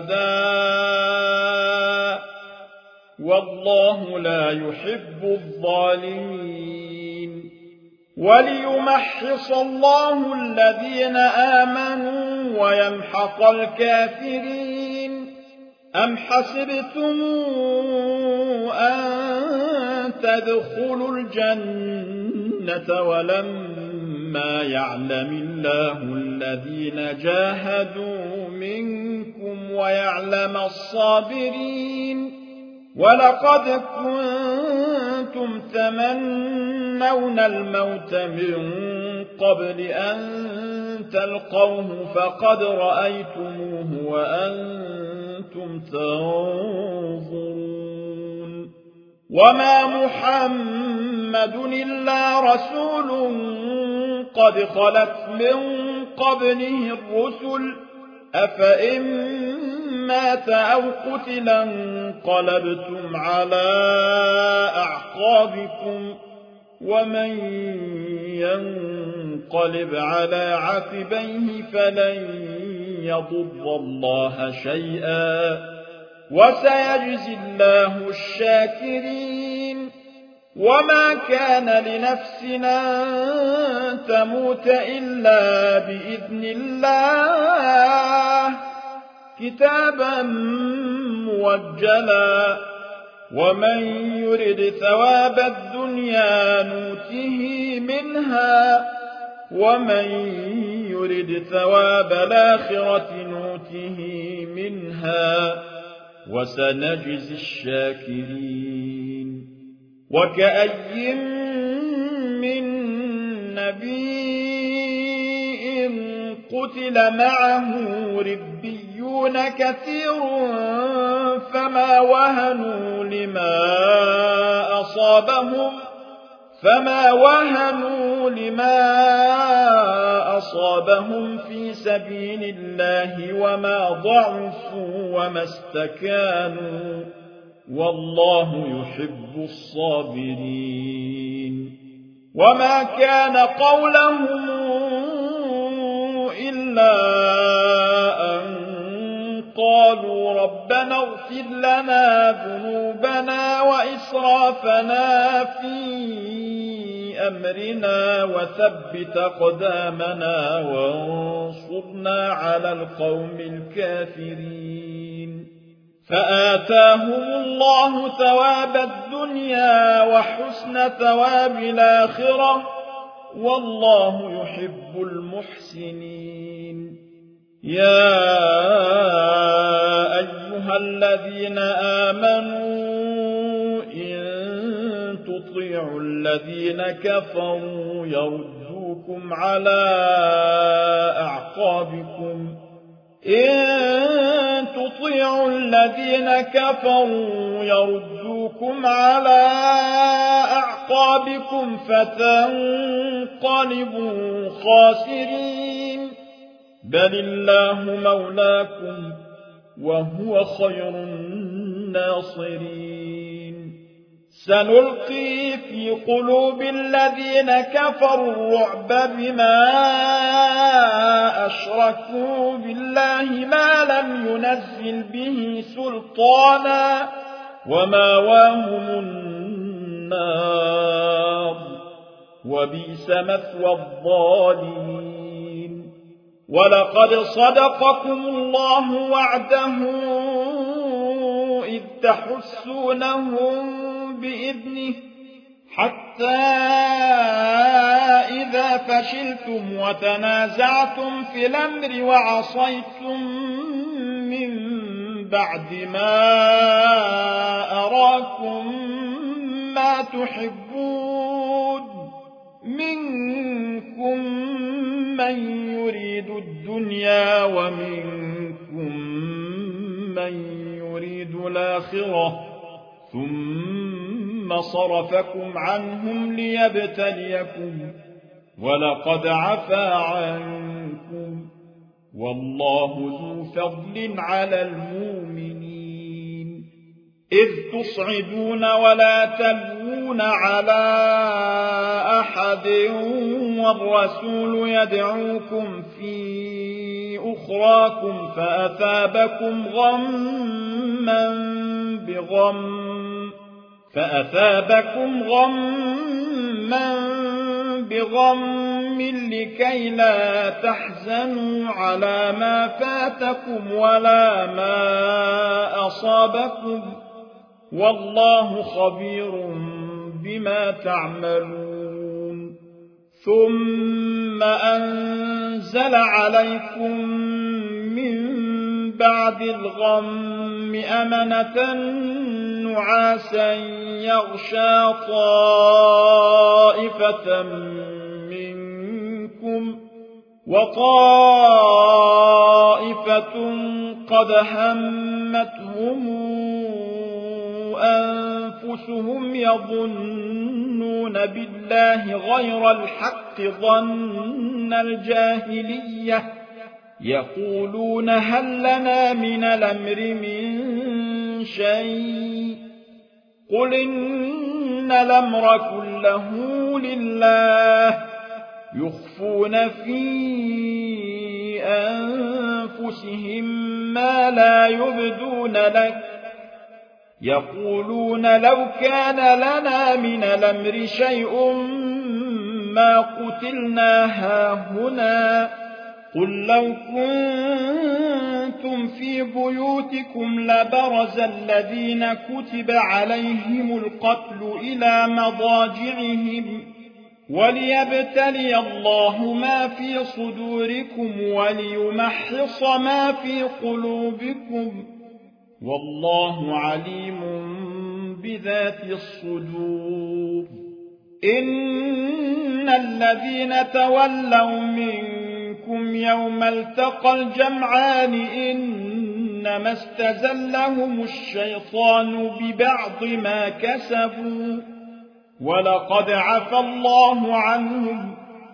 شهداء والله لا يحب الظالمين وليمحص الله الذين آمنوا ويمحق الكافرين أم حسبتم أن تدخلوا الجنة ولما يعلم الله الذين جاهدوا منكم ويعلم الصابرين ولقد كنتم تمنون الموت من قبل أن تلقوه فقد رأيتموه وأنتم تنظرون وما محمد إلا رسول قد خلت من قبله الرسل أفإن مات أو قتل انقلبتم على أعقابكم ومن ينقلب على عقبيه فلن يضر الله شيئا وسيجزي الله الشاكرين وما كان لنفسنا أن تموت إلا بإذن الله كتابا موجلا ومن يرد ثواب الدنيا نوته منها ومن يرد ثواب الآخرة نوته منها وسنجزي الشاكرين وكأي من نبي قتل معه ربيون كثير فما وهنوا لما أصابهم في سبيل الله وما ضعفوا وما استكانوا والله يحب الصابرين وما كان قولهم إلا أن قالوا ربنا اغفر لنا ذنوبنا وإسرافنا في أمرنا وثبت أقدامنا وانصرنا على القوم الكافرين فآتاهم الله ثواب الدنيا وحسن ثواب الآخرة والله يحب المحسنين يا أيها الذين آمنوا إن تطيعوا الذين كفروا يردوكم على أعقابكم إن تطيعوا الذين كفروا يردوكم على أعقابكم فتنقلبوا خاسرين بل الله مولاكم وهو خير الناصرين سنلقي في قلوب الذين كفروا الرعب بما أشركوا بالله ما لم ينزل به سلطانا وماواهم النار وبئس مثوى الظالمين ولقد صدقكم الله وعده إذ تحسونهم بإذنه حتى إذا فشلتم وتنازعتم في الأمر وعصيتم من بعد ما أراكم ما تحبون منكم من يريد الدنيا ومنكم من يريد الآخرة ثم صرفكم عنهم ليبتليكم ولقد عفا عنكم والله ذو فضل على المؤمنين إذ تصعدون ولا تلوون على أحد والرسول يدعوكم في أخراكم فأثابكم غما بغم لكي لا تحزنوا على ما فاتكم ولا ما أصابكم والله خبير بما تعملون ثم أنزل عليكم من بعد الغم أمنة نعاسا يغشى طائفة منكم وطائفة قد همتهم أنفسهم يظنون بالله غير الحق ظن الجاهلية يقولون هل لنا من الأمر من شيء قل إن الأمر كله لله يخفون في أنفسهم ما لا يبدون لك يقولون لو كان لنا من الأمر شيء ما قتلنا هاهنا قل لو كنتم في بيوتكم لبرز الذين كتب عليهم القتل إلى مضاجعهم وليبتلي الله ما في صدوركم وليمحص ما في قلوبكم والله عليم بذات الصدور إن الذين تولوا منكم يوم التقى الجمعان إنما استزلهم الشيطان ببعض ما كسبوا ولقد عفى الله عنهم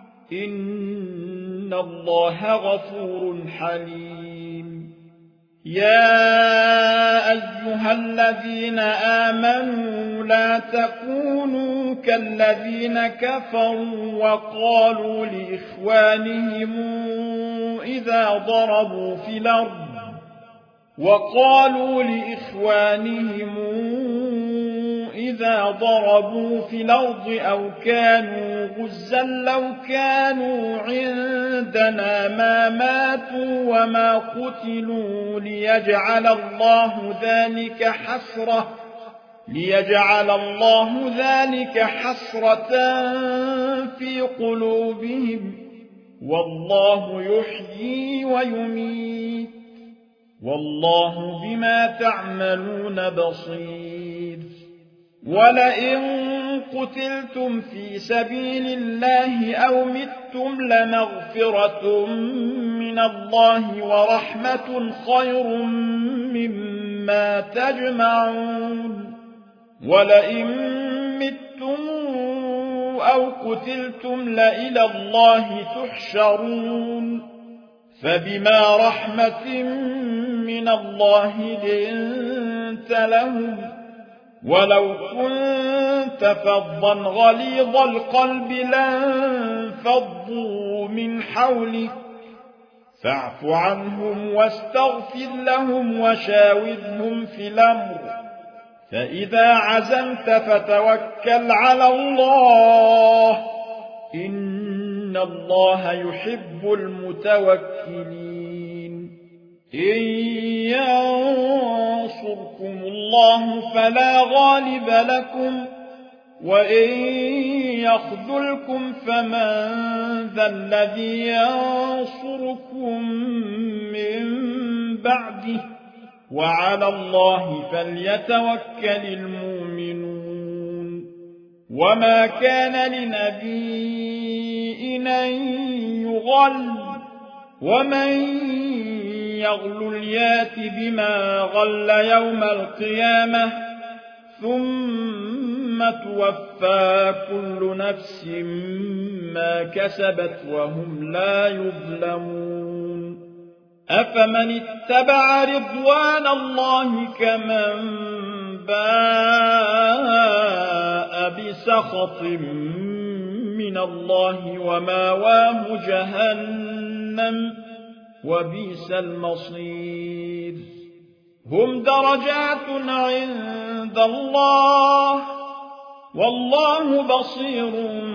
إن الله غفور حليم يا أيها الذين آمنوا لا تكونوا كالذين كفروا وقالوا لإخوانهم إذا ضربوا في الأرض وقالوا لإخوانهم إذا ضربوا في الأرض أو كانوا غزا لو كانوا عندنا ما ماتوا وما قتلوا ليجعل الله ذلك حسرة في قلوبهم والله يحيي ويميت والله بما تعملون بصير ولئن قتلتم في سبيل الله أو متم لمغفرة من الله ورحمة خير مما تجمعون ولئن متم أو قتلتم لإلى الله تحشرون فبما رحمة من الله لنت لهم ولو كنت فظا غليظ القلب لانفضوا من حولك فاعف عنهم واستغفر لهم وشاورهم في الأمر فإذا عزمت فتوكل على الله إن الله يحب المتوكلين إن ينصركم الله فلا غالب لكم وإن يخذلكم فمن ذا الذي ينصركم من بعده وعلى الله فليتوكل المؤمنون وما كان لنبي أن يغل ومن يغل يات بما غل يوم القيامة ثم توفى كل نفس ما كسبت وهم لا يظلمون أفمن اتبع رضوان الله كمن باء بسخط من الله وماواه جهنم وبئس المصير هم درجات عند الله والله بصير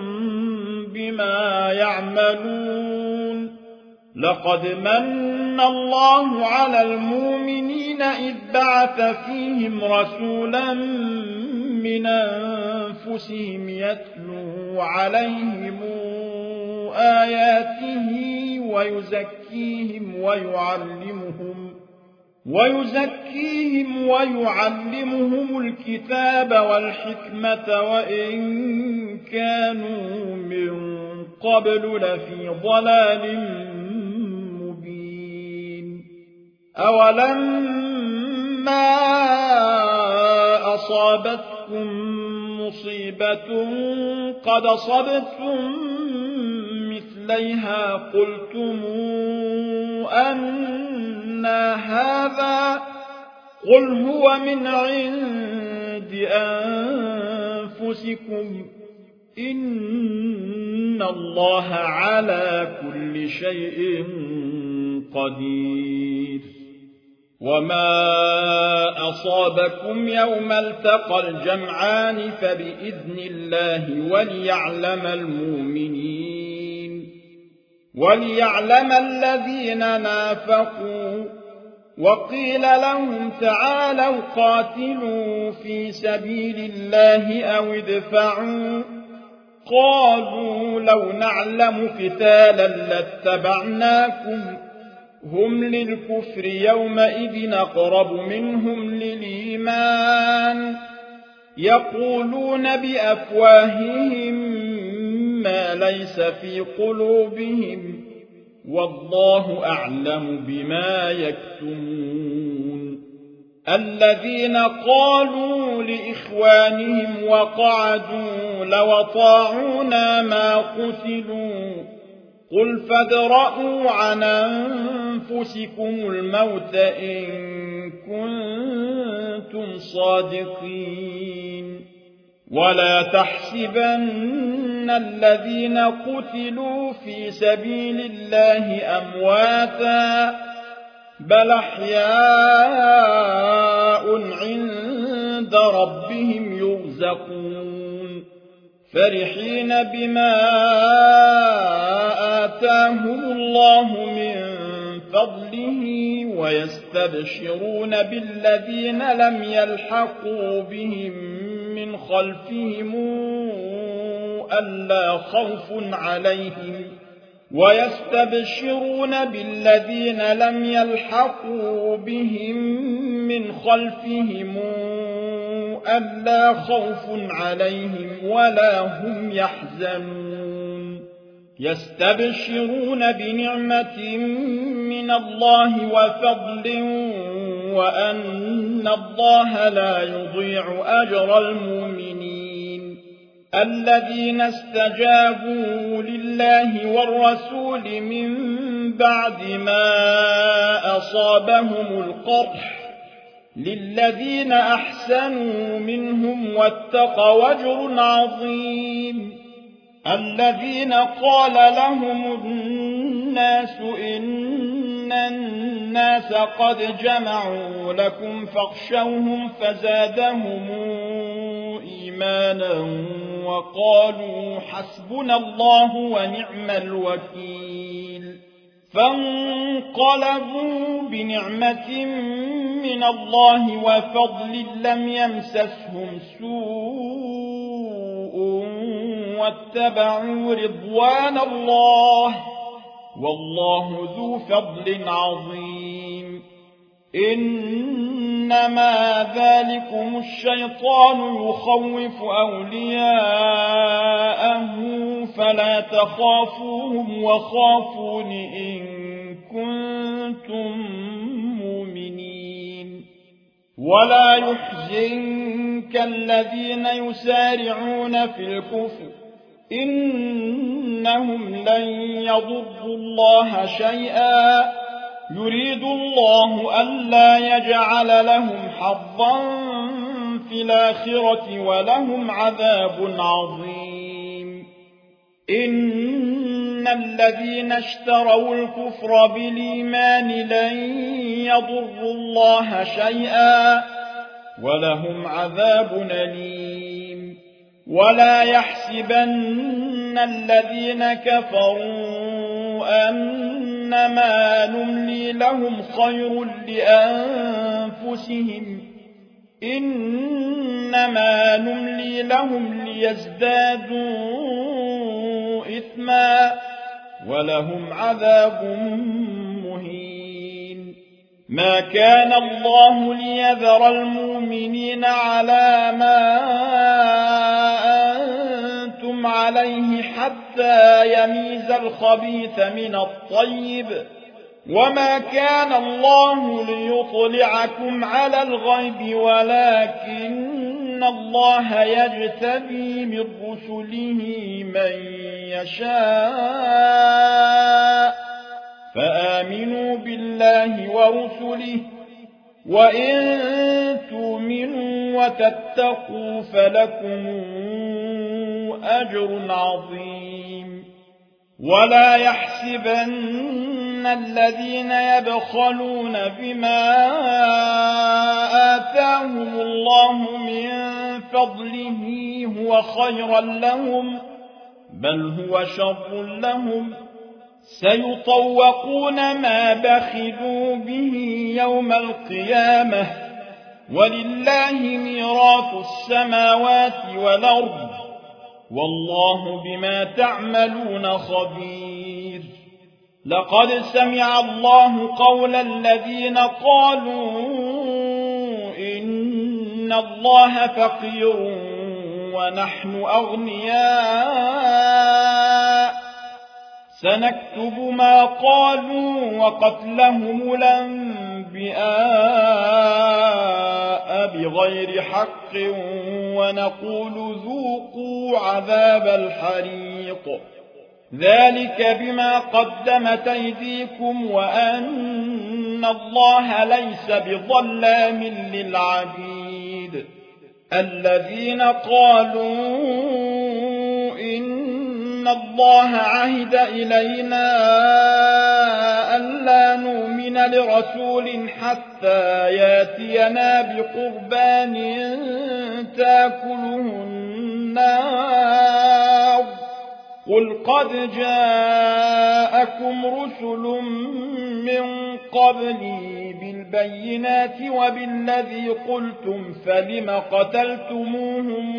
بما يعملون لقد من الله على المؤمنين إذ بعث فيهم رسولا من أنفسهم يتلو عليهم آياته ويزكيهم ويعلمهم الكتاب والحكمة وإن كانوا من قبل لفي ضلال مبين أولما أصابتكم مصيبة قد أصبتم مثليها قلتم أنى هذا قل هو من عند أنفسكم إن الله على كل شيء قدير وما أصابكم يوم التقى الجمعان فبإذن الله وليعلم الذين نافقوا وقيل لهم تعالوا قاتلوا في سبيل الله أو ادفعوا قالوا لو نعلم قتالا لاتبعناكم هم للكفر يومئذ أقرب منهم للإيمان يقولون بأفواههم ما ليس في قلوبهم والله أعلم بما يكتمون الذين قالوا لإخوانهم وقعدوا لو أطاعونا ما قتلوا قل فادرءوا عن أنفسكم الموت إن كنتم صادقين ولا تحسبن الذين قتلوا في سبيل الله أمواتا بل أحياء عند ربهم يرزقون فرحين بما آتاهم الله من فضله ويستبشرون بالذين لم يلحقوا بهم من خلفهم ألا خوف عليهم ولا هم يحزنون يستبشرون بنعمة من الله وفضل وأن الله لا يضيع أجر المؤمنين الذين استجابوا لله والرسول من بعد ما أصابهم القرح للذين أحسنوا منهم واتقوا أجر عظيم الذين قال لهم الناس إن الناس قد جمعوا لكم فاخشوهم فزادهم إيمانا وقالوا حسبنا الله ونعم الوكيل فانقلبوا بنعمة من الله وفضل لم يمسسهم سوء واتبعوا رضوان الله والله ذو فضل عظيم إنما ذلكم الشيطان يخوف أولياءه فلا تخافوهم وخافون إن كنتم مؤمنين ولا يحزنك الذين يسارعون في الكفر إنهم لن يضروا الله شيئا يريد الله ألا يجعل لهم حظا في الآخرة ولهم عذاب عظيم إن الذين اشتروا الكفر بالإيمان لن يضروا الله شيئا ولهم عذاب أليم ولا يحسبن الذين كفروا أنما نملي لهم خير لأنفسهم إنما نملي لهم ليزدادوا إثما ولهم عذاب مهين ما كان الله ليذر المؤمنين على ما أنتم عليه حتى يميز الخبيث من الطيب وما كان الله ليطلعكم على الغيب ولكن الله يجتبي من رسله من يشاء فآمنوا بالله ورسله وإن تؤمنوا وتتقوا فلكم أجر عظيم ولا يحسبن الذين يبخلون بما آتاهم الله من فضله هو خيرا لهم بل هو شر لهم سيطوقون ما بخلوا به يوم القيامة ولله ميراث السماوات والأرض والله بما تعملون خبير لقد سمع الله قول الذين قالوا إن الله فقير ونحن أغنياء سنكتب ما قالوا وقتلهم الأنبياء بغير حق ونقول ذوقوا عذاب الحريق ذلك بما قدمت أيديكم وأن الله ليس بظلام للعبيد الذين قالوا إن الله عهد إلينا ألا نؤمن لرسول حتى ياتينا بقربان تأكله النار قل قد جاءكم رسل من قبلي بالبينات وبالذي قلتم فلم قتلتموهم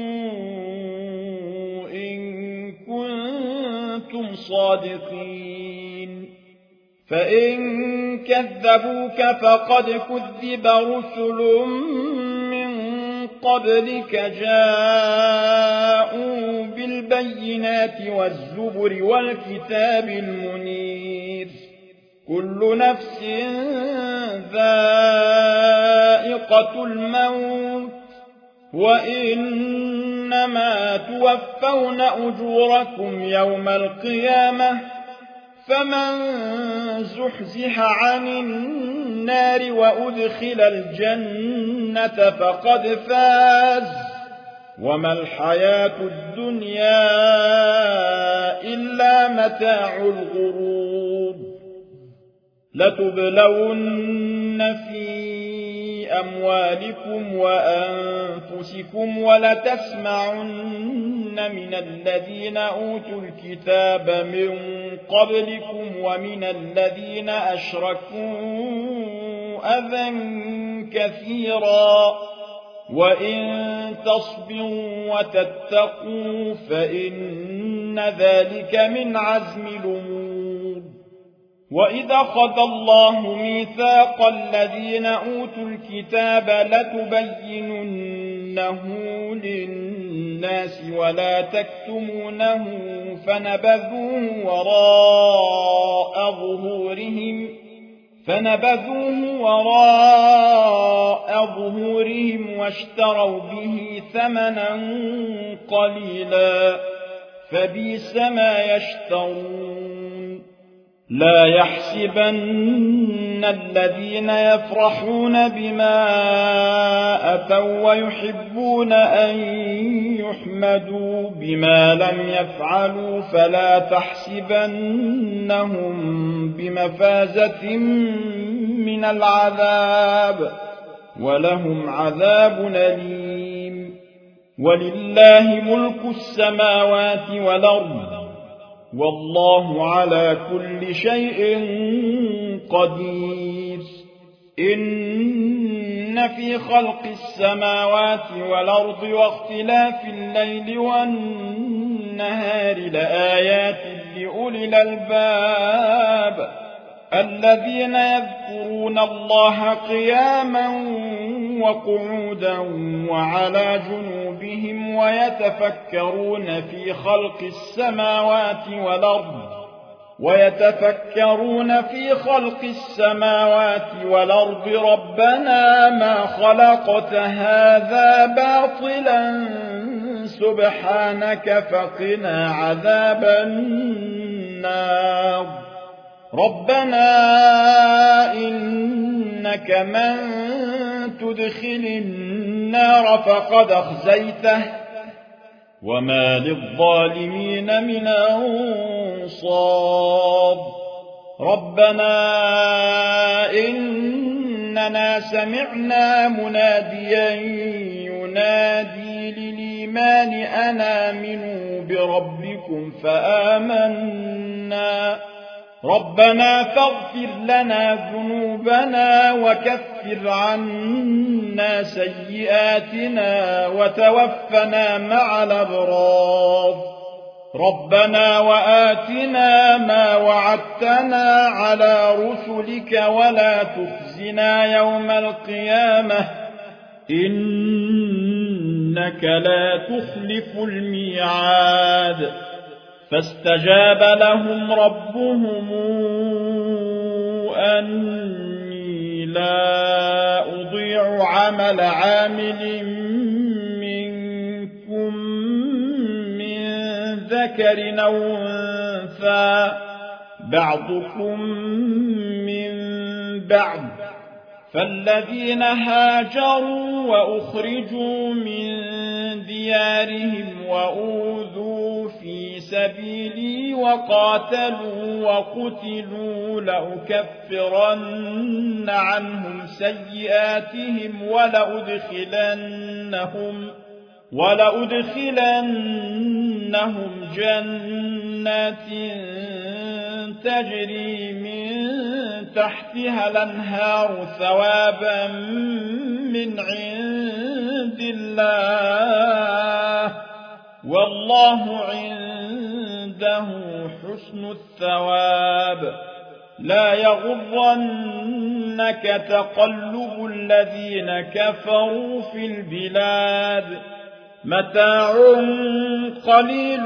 إن كنتم صادقين فإن كذبوك فقد كذب رسل من قبلك جاءوا بالبينات والزبر والكتاب المنير كل نفس ذائقة الموت وإنما توفون أجوركم يوم القيامة فمن زحزح عن النار وأدخل الجنة فقد فاز وما الحياة الدنيا إلا متاع الغرور لتبلون في أموالكم وأنفسكم ولتسمعن من الذين أوتوا الكتاب من قبلكم ومن الذين أشركوا أذى كثيرا وإن تصبروا وتتقوا فإن ذلك من عزم الأمور وإذا أخذ الله ميثاق الذين أوتوا الكتاب لتبيننه للناس ولا تكتمونه فنبذوه وراء ظهورهم واشتروا به ثمنا قليلا فبئس ما يشترون لا يحسبن الذين يفرحون بما أتوا ويحبون أن يحمدوا بما لم يفعلوا فلا تحسبنهم بمفازة من العذاب ولهم عذاب أليم ولله ملك السماوات والأرض والله على كل شيء قدير إن في خلق السماوات والأرض واختلاف الليل والنهار لآيات لأولي الألباب الذين يذكرون الله قياما وقعودا وعلى جنوبهم ويتفكرون في خلق السماوات والأرض ربنا ما خلقت هذا باطلا سبحانك فقنا عذاب النار ربنا إنك من تدخل النار فقد أخزيته وما للظالمين من أنصار ربنا إننا سمعنا مناديا ينادي للإيمان أن آمنوا بربكم فآمنا ربنا فاغفر لنا ذنوبنا وكفر عنا سيئاتنا وتوفنا مع الأبرار ربنا وآتنا ما وعدتنا على رسلك ولا تخزنا يوم القيامة إنك لا تخلف الميعاد فاستجاب لهم ربهم أني لا أضيع عمل عامل منكم من ذكر أو أنثى بعضكم من بعض فالذين هاجروا وأخرجوا من ديارهم وأوذوا في سبيلي وقاتلوا وقتلوا لأكفرن عنهم سيئاتهم ولأدخلنهم جنات تجري من تحتها الأنهار ثوابا من عند الله والله عنده حسن الثواب لا يغرنك تقلب الذين كفروا في البلاد متاع قليل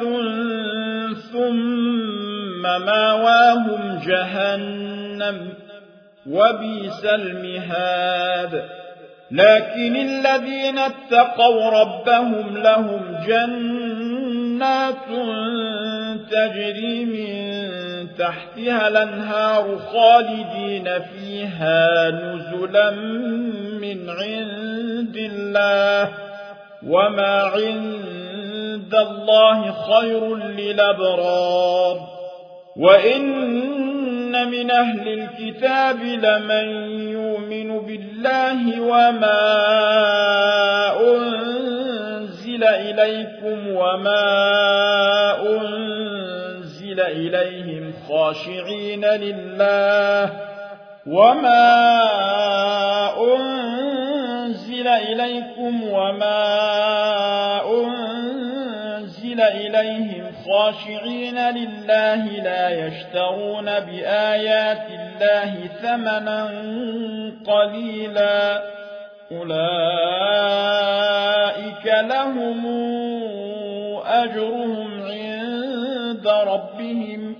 ثم ماواهم جهنم وبئس المهاد لكن الذين اتقوا ربهم لهم جنات تجري من تحتها الأنهار خالدين فيها نزلا من عند الله وما عند الله خير للأبرار وإن من أهل الكتاب لمن يؤمن بالله وما أنزل إليكم وما أنزل إليهم خاشعين لله لا يشترون بآيات الله ثمنا قليلا أولئك لهم أجرهم عند ربهم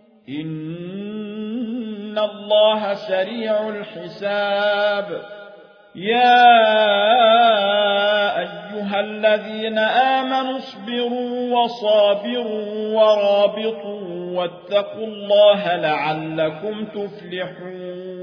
إن الله سريع الحساب يا أيها الذين آمنوا اصبروا وصابروا ورابطوا واتقوا الله لعلكم تفلحون